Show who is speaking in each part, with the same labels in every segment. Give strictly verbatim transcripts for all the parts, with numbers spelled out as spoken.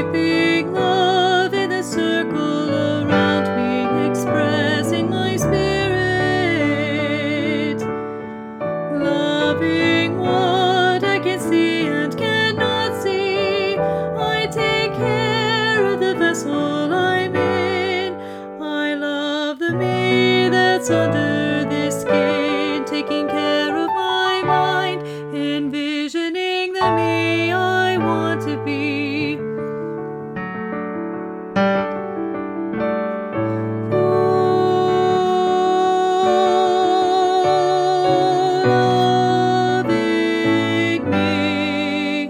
Speaker 1: keeping love in a circle around me, expressing my spirit, loving what I can see and cannot see. I take care of the vessel I'm in. I love the me that's under this skin, taking care of my mind, envisioning the me I want to be. Loving me,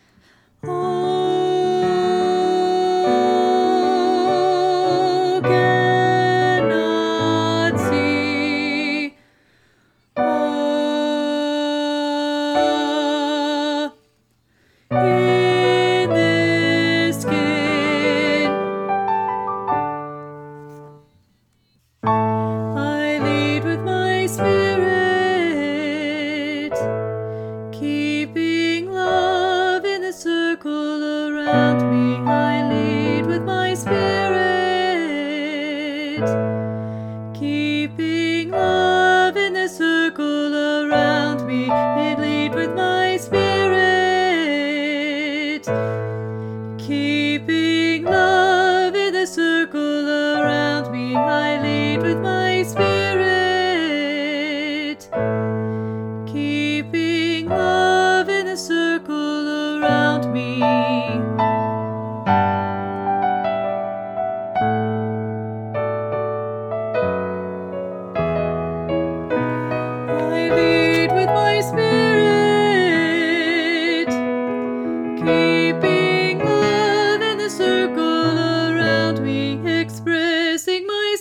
Speaker 1: oh, cannot see. Ah, in this skin, I lead with my spirit, keeping love in the circle around me. I lead with my spirit, keeping love in the circle around me. I lead with my spirit, keeping love in the circle around me. I lead with my spirit, keeping love in the circle around me. I lead with my spirit, keeping love in the circle around me, expressing my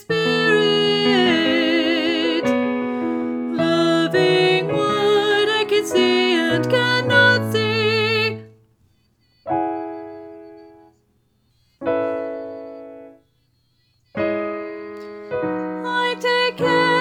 Speaker 1: spirit, loving what I can see and cannot see. I take care